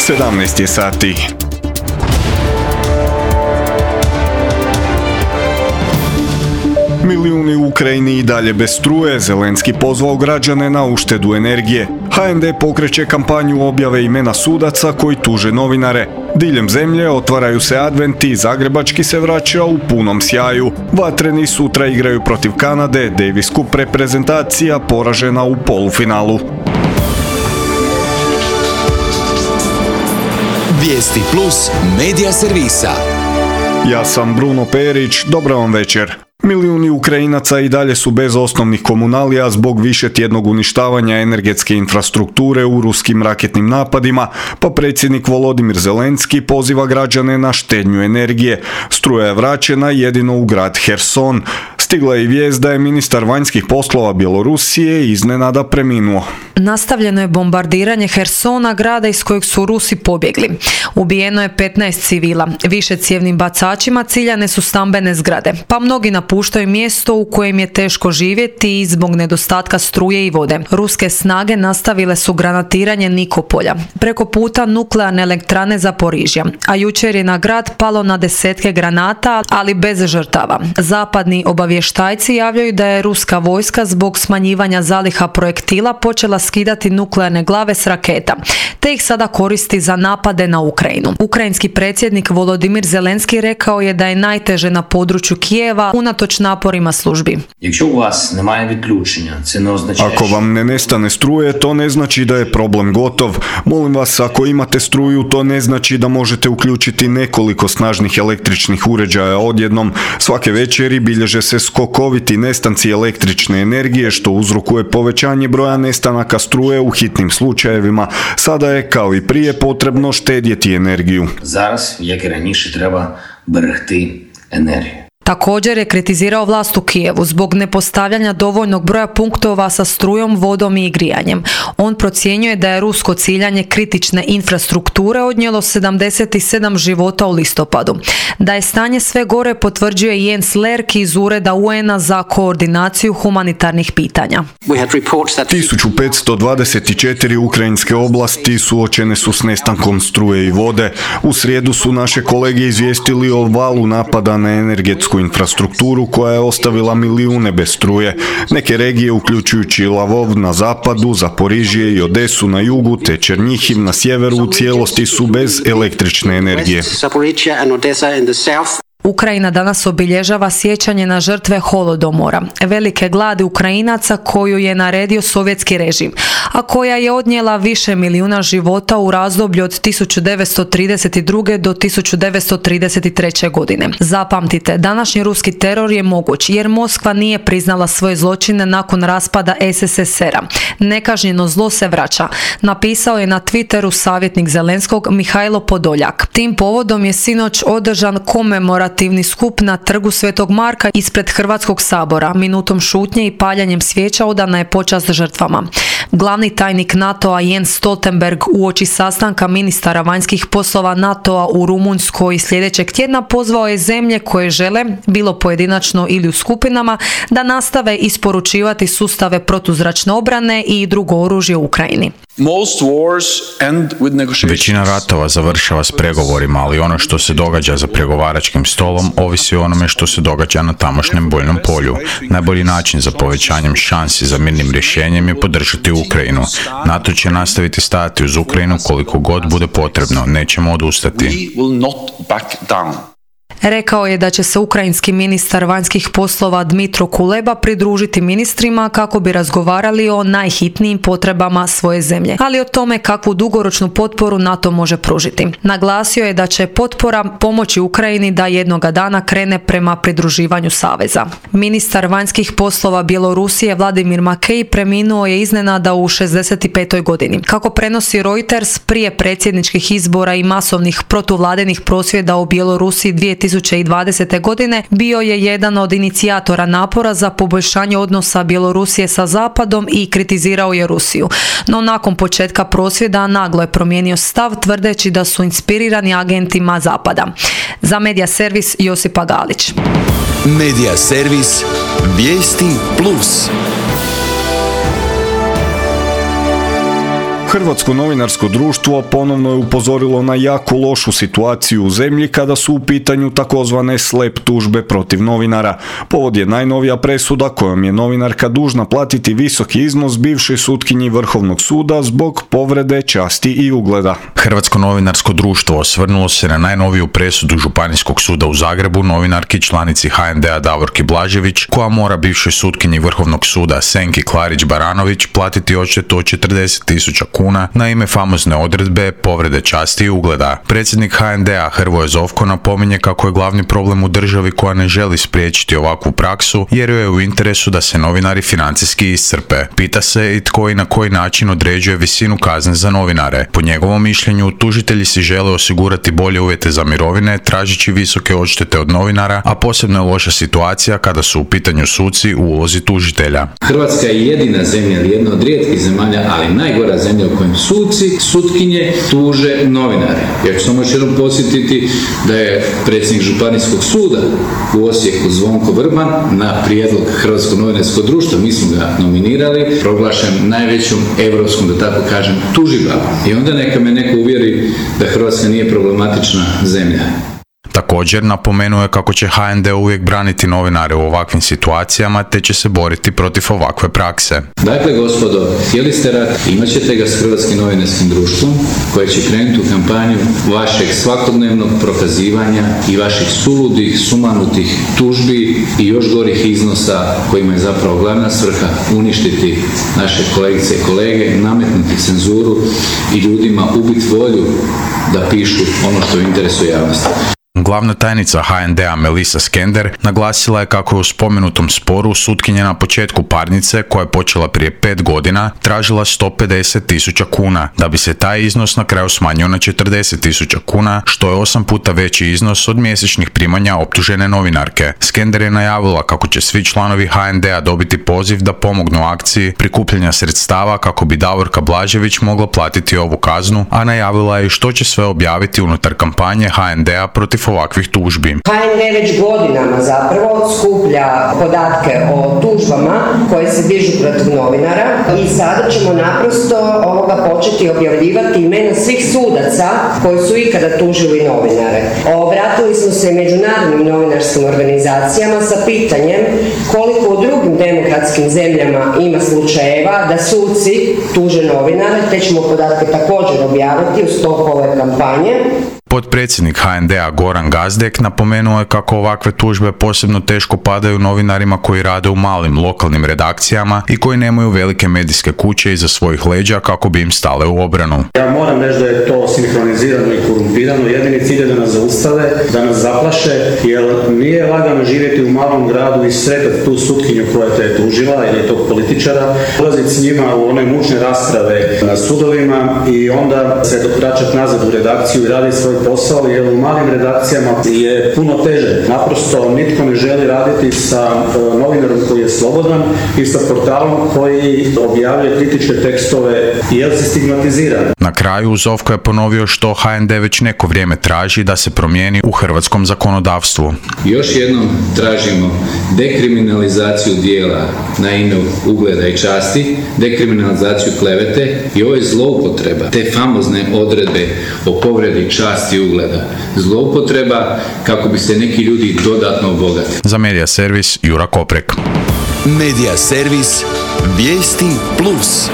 17 je sati. Milijuni u Ukrajini i dalje bez struje, Zelenski pozvao građane na uštedu energije. HND pokreće kampanju objave imena sudaca koji tuže novinare. Diljem zemlje otvaraju se adventi, zagrebački se vraća u punom sjaju. Vatreni sutra igraju protiv Kanade, Davis Cup reprezentacija poražena u polufinalu. Vijesti plus medija servisa. Ja sam Bruno Perić, dobro vam večer. Milijuni Ukrajinaca i dalje su bez osnovnih komunalija zbog višetjednog uništavanja energetske infrastrukture u ruskim raketnim napadima, pa predsjednik Volodimir Zelenski poziva građane na štednju energije. Struja je vraćena jedino u grad Herson. Stigla je i vijest da je ministar vanjskih poslova Bjelorusije iznenada preminuo. Nastavljeno je bombardiranje Hersona, grada iz kojeg su Rusi pobjegli. Ubijeno je 15 civila. Višecjevnim bacačima ciljane su stambene zgrade, pa mnogi napuštaju mjesto u kojem je teško živjeti i zbog nedostatka struje i vode. Ruske snage nastavile su granatiranje Nikopolja, preko puta nuklearne elektrane Zaporižja, a jučer je na grad palo na desetke granata, ali bez žrtava. Zapadni obavještajci javljaju da je ruska vojska zbog smanjivanja zaliha projektila počela skidati nuklearne glave s raketa, te ih sada koristi za napade na Ukrajinu. Ukrajinski predsjednik Volodimir Zelenski rekao je da je najteže na području Kijeva unatoč naporima službi. Ako vam ne nestane struje, to ne znači da je problem gotov. Molim vas, ako imate struju, to ne znači da možete uključiti nekoliko snažnih električnih uređaja odjednom. Svake večeri bilježe se skokoviti nestanci električne energije, što uzrokuje povećanje broja nestanaka struje u hitnim slučajevima. Sada je, kao i prije, potrebno štedjeti energiju. Зараз, як і раніше, треба берегти енергію. Također je kritizirao vlast u Kijevu zbog nepostavljanja dovoljnog broja punktova sa strujom, vodom i grijanjem. On procjenjuje da je rusko ciljanje kritične infrastrukture odnijelo 77 života u listopadu. Da je stanje sve gore potvrđuje Jens Lerk iz Ureda UN-a za koordinaciju humanitarnih pitanja. 1524 ukrajinske oblasti suočene su s nestankom struje i vode. U srijedu su naše kolege izvijestili o valu napada na energetsku infrastrukturu koja je ostavila milijune bez struje. Neke regije, uključujući Lavov na zapadu, Zaporižje i Odesu na jugu, te Černjihiv na sjeveru u cijelosti su bez električne energije. Ukrajina danas obilježava sjećanje na žrtve holodomora, velike gladi Ukrajinaca koju je naredio sovjetski režim, a koja je odnijela više milijuna života u razdoblju od 1932. do 1933. godine. Zapamtite, današnji ruski teror je moguć jer Moskva nije priznala svoje zločine nakon raspada SSSR-a. Nekažnjeno zlo se vraća, napisao je na Twitteru savjetnik Zelenskog Mihajlo Podoljak. Tim povodom je sinoć održan komemorativni skup na trgu Svetog Marka ispred Hrvatskog sabora. Minutom šutnje i paljanjem svijeća odana je počast žrtvama. Glavni tajnik NATO-a Jens Stoltenberg uoči sastanka ministara vanjskih poslova NATO-a u Rumunjskoj sljedećeg tjedna pozvao je zemlje koje žele, bilo pojedinačno ili u skupinama, da nastave isporučivati sustave protuzračne obrane i drugo oružje u Ukrajini. Većina ratova završava s pregovorima, ali ono što se događa za pregovaračkim stolom ovisi o onome što se događa na tamošnjem bojnom polju. Najbolji način za povećanjem šansi za mirnim rješenjem je podržati Ukrajinu. NATO će nastaviti stajati uz Ukrajinu koliko god bude potrebno, nećemo odustati. Rekao je da će se ukrajinski ministar vanjskih poslova Dmitro Kuleba pridružiti ministrima kako bi razgovarali o najhitnijim potrebama svoje zemlje, ali o tome kakvu dugoročnu potporu NATO može pružiti. Naglasio je da će potpora pomoći Ukrajini da jednoga dana krene prema pridruživanju saveza. Ministar vanjskih poslova Bjelorusije Vladimir Makej preminuo je iznenada u 65. godini. Kako prenosi Reuters, prije predsjedničkih izbora i masovnih protuvladinih prosvjeda u Bjelorusiji 2020. godine bio je jedan od inicijatora napora za poboljšanje odnosa Bjelorusije sa Zapadom i kritizirao je Rusiju. No nakon početka prosvjeda naglo je promijenio stav tvrdeći da su inspirirani agentima Zapada. Za Medija servis Josipa Galić. Medija servis Vijesti plus. Hrvatsko novinarsko društvo ponovno je upozorilo na jako lošu situaciju u zemlji kada su u pitanju takozvane slep tužbe protiv novinara. Povod je najnovija presuda kojom je novinarka dužna platiti visoki iznos bivšoj sutkinji Vrhovnog suda zbog povrede časti i ugleda. Hrvatsko novinarsko društvo osvrnulo se na najnoviju presudu Županijskog suda u Zagrebu novinarki članici HND-a Davorki Blažević, koja mora bivšoj sutkinji Vrhovnog suda Senki Klarić-Baranović platiti odštetu od 40.000 kuna na ime famozne odredbe povrede časti i ugleda. Predsjednik HND-a Hrvoje Zovko napominje kako je glavni problem u državi koja ne želi spriječiti ovakvu praksu jer joj je u interesu da se novinari financijski iscrpe. Pita se i tko i na koji način određuje visinu kazne za novinare. Po njegovom mišljenju, tužitelji si žele osigurati bolje uvjete za mirovine, tražeći visoke odštete od novinara, a posebno je loša situacija kada su u pitanju suci u ulozi tužitelja. Hrvatska je jedina zemlja, jedna od rijetkih zemalja, ali najgora zemlja u kojem suci, sutkinje tuže novinare. Ja ću samo još jednom podsjetiti da je predsjednik Županijskog suda u Osijeku Zvonko Vrban na prijedlog Hrvatskog novinarskog društva, mi smo ga nominirali, proglašen najvećom europskom, da tako kažem, tužibabom. I onda neka me neko uvjeri da Hrvatska nije problematična zemlja. Također napomenuo je kako će HND uvijek braniti novinare u ovakvim situacijama te će se boriti protiv ovakve prakse. Dakle, gospodo, htjeli ste rat, imat ćete ga s Hrvatskim novinarskim društvom koje će krenuti u kampanju vašeg svakodnevnog prokazivanja i vaših suludih, sumanutih tužbi i još gorih iznosa kojima je zapravo glavna svrha uništiti naše kolegice i kolege, nametnuti cenzuru i ljudima ubiti volju da pišu ono što je u interesu javnosti. Glavna tajnica HND-a Melissa Skender naglasila je kako je u spomenutom sporu sutkinja na početku parnice, koja je počela prije 5 godina, tražila 150.000 kuna, da bi se taj iznos na kraju smanjio na 40.000 kuna, što je 8 puta veći iznos od mjesečnih primanja optužene novinarke. Skender je najavila kako će svi članovi HND-a dobiti poziv da pomognu akciji prikupljanja sredstava kako bi Davorka Blažević mogla platiti ovu kaznu, a najavila je i što će sve objaviti unutar kampanje HND-a protiv ovakvih tužbi. HND već godinama zapravo skuplja podatke o tužbama koje se dižu protiv novinara i sada ćemo naprosto početi objavljivati imena svih sudaca koji su ikada tužili novinare. Obratili smo se međunarodnim novinarskim organizacijama sa pitanjem koliko u drugim demokratskim zemljama ima slučajeva da suci tuže novinare, te ćemo podatke također objaviti u sklopu ove kampanje. Potpredsjednik HND-a Goran Gazdek napomenuo je kako ovakve tužbe posebno teško padaju novinarima koji rade u malim lokalnim redakcijama i koji nemaju velike medijske kuće iza svojih leđa kako bi im stale u obranu. Ja moram reći da je to sinhronizirano i korumpirano. Jedini cilj je da nas zaustave, da nas zaplaše, jer nije lagano živjeti u malom gradu i sretati tu sutkinju koja te je tužila ili tog političara, ulaziti s njima u one mučne rasprave na sudovima i onda se dotračati nazad u redakciju i raditi svoj posao, jer u malim redakcijama je puno teže. Naprosto nitko ne želi raditi sa novinarom koji je slobodan i sa portalom koji objavljuje kritičke tekstove jer se stigmatizira. Na kraju Zovko je ponovio što HND već neko vrijeme traži da se promijeni u hrvatskom zakonodavstvu. Još jednom tražimo dekriminalizaciju dijela na ime ugleda i časti, dekriminalizaciju klevete i ove zloupotreba, te famozne odredbe o povredi časti i ugleda. Zloupotreba kako bi se neki ljudi dodatno obogatili. Za Medija servis Jura Koprek. Medija servis Vijesti Plus.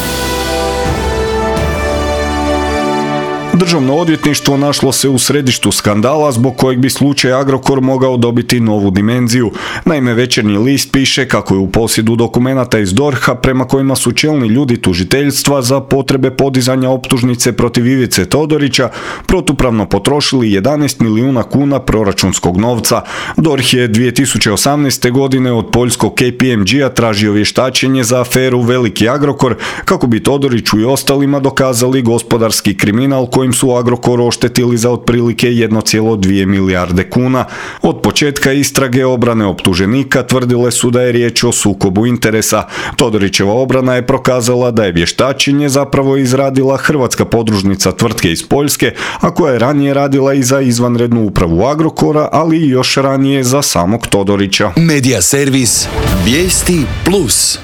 Državno odvjetništvo našlo se u središtu skandala zbog kojeg bi slučaj Agrokor mogao dobiti novu dimenziju. Naime, Večernji list piše kako je u posjedu dokumenata iz DORH-a prema kojima su čelni ljudi tužiteljstva za potrebe podizanja optužnice protiv Ivice Todorića protupravno potrošili 11 milijuna kuna proračunskog novca. DORH je 2018. godine od poljskog KPMG-a tražio vještačenje za aferu Veliki Agrokor kako bi Todoriću i ostalima dokazali gospodarski kriminal kojim su Agrokor oštetili za otprilike 1,2 milijarde kuna. Od početka istrage obrane optuženika tvrdile su da je riječ o sukobu interesa. Todorićeva obrana je prokazala da je vještačenje zapravo izradila hrvatska podružnica tvrtke iz Poljske, a koja je ranije radila i za izvanrednu upravu Agrokora, ali i još ranije za samog Todorića. Medija servis Vijesti Plus.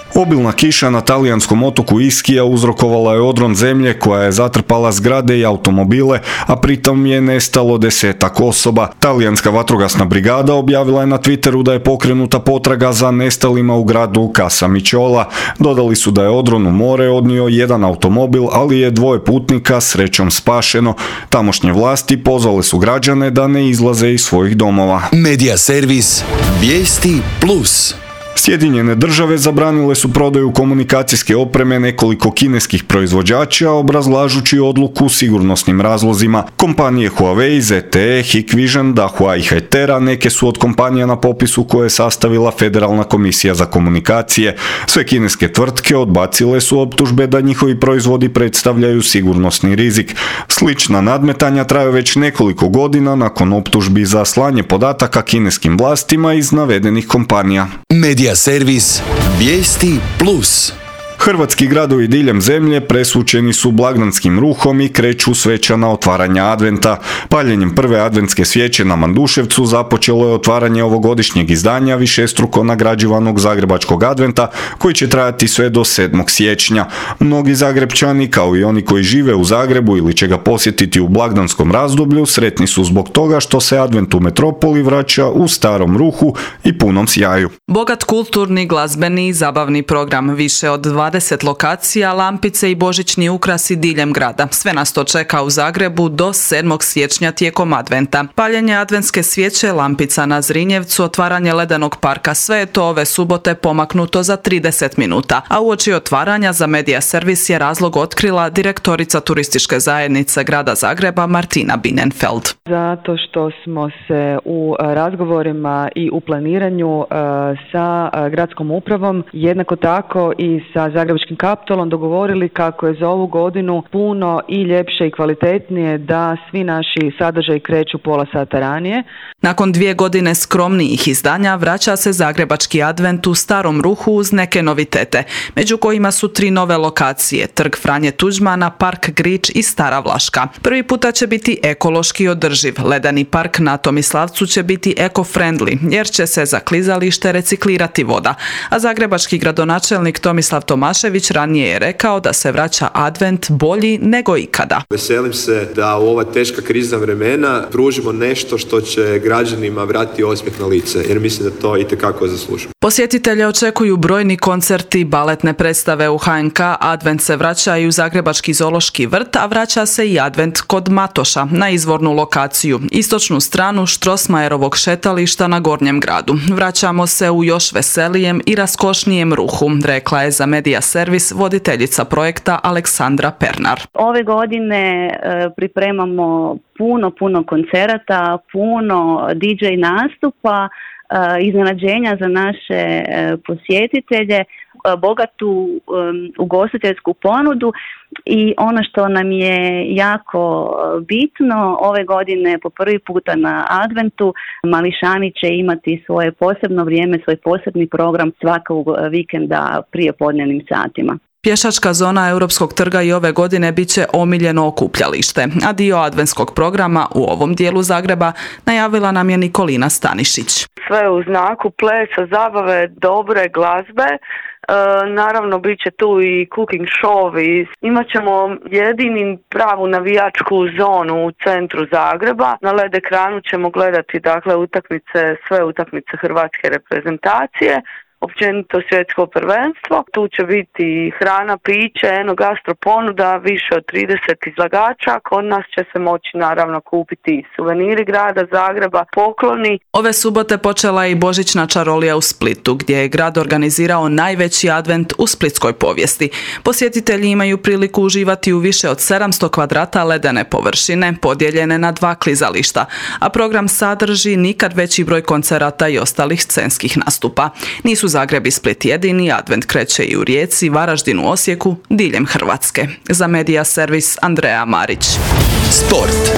Obilna kiša na talijanskom otoku Ischia uzrokovala je odron zemlje koja je zatrpala zgrade i automobile, a pritom je nestalo 10-ak osoba. Talijanska vatrogasna brigada objavila je na Twitteru da je pokrenuta potraga za nestalima u gradu Casamicciola. Dodali su da je odron u more odnio jedan automobil, ali je 2 putnika srećom spašeno. Tamošnje vlasti pozvale su građane da ne izlaze iz svojih domova. Medija servis Vijesti Plus. Sjedinjene države zabranile su prodaju komunikacijske opreme nekoliko kineskih proizvođača, obrazlažući odluku sigurnosnim razlozima. Kompanije Huawei, ZTE, Hikvision, Dahua i Hytera neke su od kompanija na popisu koje je sastavila Federalna komisija za komunikacije. Sve kineske tvrtke odbacile su optužbe da njihovi proizvodi predstavljaju sigurnosni rizik. Slična nadmetanja traju već nekoliko godina nakon optužbi za slanje podataka kineskim vlastima iz navedenih kompanija. Medija servis Vijesti Plus. Hrvatski gradovi diljem zemlje presvučeni su blagdanskim ruhom i kreću svečana otvaranja adventa. Paljenjem prve adventske svijeće na Manduševcu započelo je otvaranje ovogodišnjeg izdanja višestruko nagrađivanog zagrebačkog adventa koji će trajati sve do 7. siječnja. Mnogi Zagrebčani, kao i oni koji žive u Zagrebu ili će ga posjetiti u blagdanskom razdoblju, sretni su zbog toga što se advent u metropoli vraća u starom ruhu i punom sjaju. Bogat kulturni, glazbeni i zabavni program, više od 20 lokacija, lampice i božićni ukrasi diljem grada. Sve nas to čeka u Zagrebu do 7. siječnja tijekom adventa. Paljenje adventske svijeće, lampica na Zrinjevcu, otvaranje ledenog parka, sve je to ove subote pomaknuto za 30 minuta. A uoči otvaranja za Medija servis je razlog otkrila direktorica turističke zajednice grada Zagreba Martina Binenfeld. Zato što smo se u razgovorima i u planiranju sa gradskom upravom, jednako tako i sa Zagrebačkim Kaptolom dogovorili kako je za ovu godinu puno i ljepše i kvalitetnije da svi naši sadržaji kreću pola sata ranije. Nakon 2 godine skromnijih izdanja vraća se Zagrebački advent u starom ruhu uz neke novitete, među kojima su 3 nove lokacije, Trg Franje Tuđmana, Park Grič i Stara Vlaška. Prvi puta će biti ekološki održiv, ledeni park na Tomislavcu će biti eco-friendly jer će se za klizalište reciklirati voda, a zagrebački gradonačelnik Tomislav Tomašević ranije je rekao da se vraća advent bolji nego ikada. Veselim se da u ova teška krizna vremena pružimo nešto što će građanima vratiti osmijeh na lice, jer mislim da to itekako zaslužuju. Posjetitelje očekuju brojni koncerti, baletne predstave u HNK, advent se vraća i u Zagrebački zoološki vrt, a vraća se i advent kod Matoša na izvornu lokaciju, istočnu stranu Strossmayerovog šetališta na Gornjem gradu. Vraćamo se u još veselijem i raskošnijem ruhu, rekla je za Medija servis voditeljica projekta Aleksandra Pernar. Ove godine pripremamo puno koncerata, puno DJ nastupa, iznenađenja za naše posjetitelje, bogatu ugostiteljsku ponudu i ono što nam je jako bitno, ove godine po prvi puta na adventu mališani će imati svoje posebno vrijeme, svoj posebni program svakog vikenda prije podnevnim satima. Pješačka zona Europskog trga i ove godine bit će omiljeno okupljalište, a dio adventskog programa u ovom dijelu Zagreba najavila nam je Nikolina Stanišić. Sve u znaku plesa, zabave, dobre glazbe. Naravno bit će tu i cooking show i imat ćemo jedini pravu navijačku zonu u centru Zagreba. Na LED ekranu ćemo gledati sve utakmice hrvatske reprezentacije, općenito svjetsko prvenstvo. Tu će biti hrana, piće, gastro ponuda, više od 30 izlagača. Kod nas će se moći naravno kupiti suveniri grada Zagreba, pokloni. Ove subote počela je i božićna čarolija u Splitu, gdje je grad organizirao najveći advent u splitskoj povijesti. Posjetitelji imaju priliku uživati u više od 700 kvadrata ledene površine, podijeljene na 2 klizališta, a program sadrži nikad veći broj koncerata i ostalih scenskih nastupa. Nisu Zagreb i Split jedini, advent kreće i u Rijeci, Varaždinu, Osijeku, diljem Hrvatske. Za Medija servis Andreja Marić. Sport.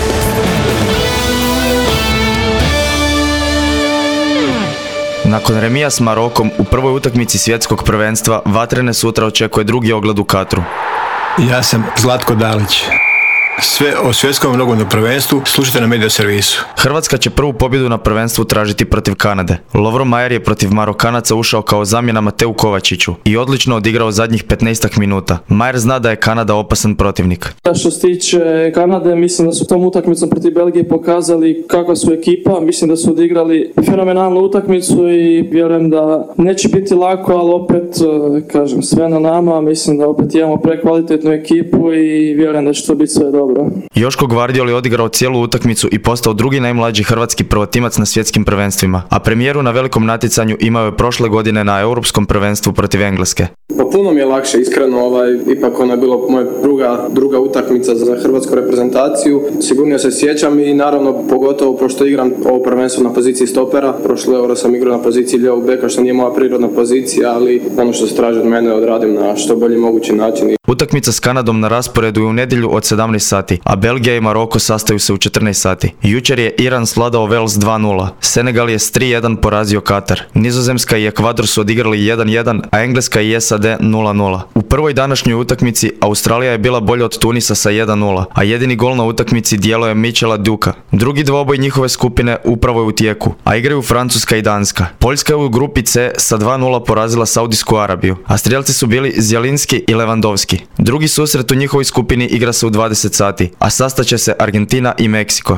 Nakon remija s Marokom u prvoj utakmici svjetskog prvenstva, Vatrene sutra očekuje drugi ogled u Katru. Ja sam Zlatko Dalić. sve o svjetskom nogometnom prvenstvu slušajte na Media servisu. Hrvatska će prvu pobjedu na prvenstvu tražiti protiv Kanade. Lovro Majer je protiv Marokanaca ušao kao zamjena Mateu Kovačiću i odlično odigrao zadnjih 15 minuta. Majer zna da je Kanada opasan protivnik. Što se tiče Kanade, mislim da su tom utakmicom protiv Belgije pokazali kakva su ekipa. Mislim da su odigrali fenomenalnu utakmicu i vjerujem da neće biti lako, ali opet, kažem, sve na nama. Mislim da opet imamo prekvalitetnu ekipu i vjerujem da će to biti sve dobro. Joško Gvardiol je odigrao cijelu utakmicu i postao drugi najmlađi hrvatski prvotimac na svjetskim prvenstvima, a premijeru na velikom natjecanju imao je prošle godine na europskom prvenstvu protiv Engleske. Pa puno mi je lakše, iskreno, ipak ona je bila moja druga utakmica za hrvatsku reprezentaciju. Sigurnije se sjećam i naravno pogotovo pošto igram ovo prvenstvo na poziciji stopera. Prošle euro sam igrao na poziciji lijevog beka, što nije moja prirodna pozicija, ali ono što se traži od mene odradim na što bolji mogući način. Utakmica s Kanadom na rasporedu je u nedjelju od 17 sati, a Belgija i Maroko sastaju se u 14 sati. Jučer je Iran svladao Wales 2-0, Senegal je s 3-1 porazio Katar, Nizozemska i Ekvador su odigrali 1-1, a Engleska i SAD 0-0. U prvoj današnjoj utakmici Australija je bila bolja od Tunisa sa 1-0, a jedini gol na utakmici dijelo je Michela Duka. Drugi dvoboj njihove skupine upravo je u tijeku, a igraju Francuska i Danska. Poljska je u grupi C sa 2-0 porazila Saudijsku Arabiju, a strijelci su bili Zjelinski i Lewandowski. Drugi susret u njihovoj skupini igra se u 20 sati, a sastaće se Argentina i Meksiko.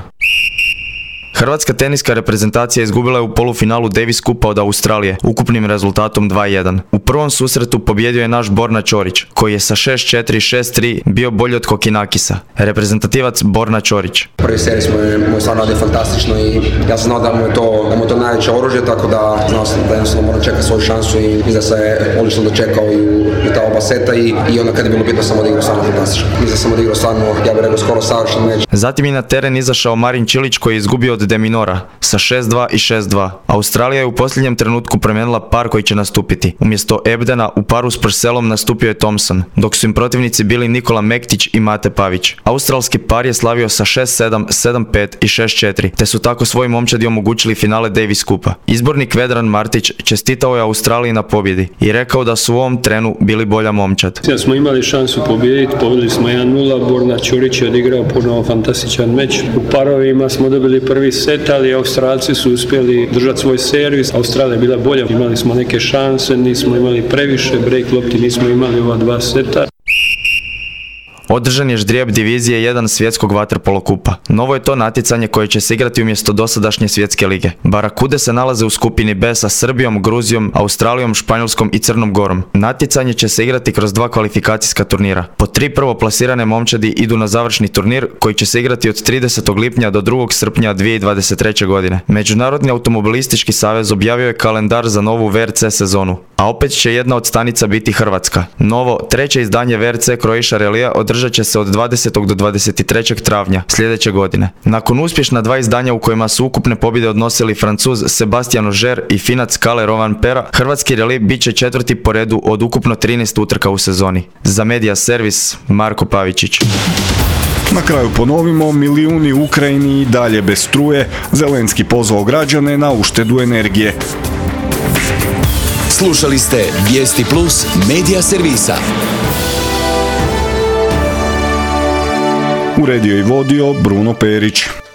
Hrvatska teniska reprezentacija izgubila je u polufinalu Davis Kupa od Australije ukupnim rezultatom 2-1. U prvom susretu pobjedio je naš Borna Ćorić, koji je sa 6-4 i 6-3 bio bolji od Kokinakisa. Reprezentativac Borna Ćorić. Prvi servis mu je stvarno radio fantastično i ja sam znao da mu je to najveće oružje, tako da znao sam da jednostavno moram čekati svoju šansu i mislim da se je odlično dočekao i u ta oba seta i onda kad je bilo bitno sam odigrao stvarno fantastično. Mislim da sam odigrao stvarno, ja bih rekao, skoro savršen meč. Zatim je na teren izašao Marin Čilić koji je izgubio od Deminora sa 6-2 i 6-2. Australija je u posljednjem trenutku promijenila par koji će nastupiti. Umjesto Ebdena u paru s Purcellom nastupio je Thompson, dok su im protivnici bili Nikola Mektić i Mate Pavić. Australski par je slavio sa 6-7, 7-5 i 6-4, te su tako svoj momčadi omogućili finale Davis Kupa. Izbornik Vedran Martić čestitao je Australiji na pobjedi i rekao da su u ovom trenu bili bolja momčad. Ja smo imali šansu pobijediti, pobjedili smo 1-0, Borna Ćorić je odigrao puno fantastičan meč. U parovima smo dobili prvi set, ali Australci su uspjeli držati svoj servis. Australija je bila bolja, imali smo neke šanse, nismo imali previše, break lopti nismo imali ova 2 seta. Održan je ždrijeb divizije 1 svjetskog vaterpolo kupa. Novo je to natjecanje koje će se igrati umjesto dosadašnje svjetske lige. Barakude se nalaze u skupini B sa Srbijom, Gruzijom, Australijom, Španjolskom i Crnom Gorom. Natjecanje će se igrati kroz 2 kvalifikacijska turnira. Po 3 prvoplasirane momčadi idu na završni turnir koji će se igrati od 30. lipnja do 2. srpnja 2023. godine. Međunarodni automobilistički savez objavio je kalendar za novu VRC sezonu, a opet će jedna od stanica biti Hrvatska. Novo, treće izdanje VRC Croatia Rallija održat će se od 20. do 23. travnja sljedeće godine. Nakon uspješna 2 izdanja u kojima su ukupne pobjede odnosili Francuz Sebastian Ogier i Finac Kalle Rovanpera, hrvatski rally bit će 4. po redu od ukupno 13 utrka u sezoni. Za Media servis Marko Pavičić. Na kraju ponovimo, milijuni u Ukrajini i dalje bez struje, Zelenski pozvao građane na uštedu energije. Slušali ste Vijesti Plus Media servisa. Uredio i vodio Bruno Perić.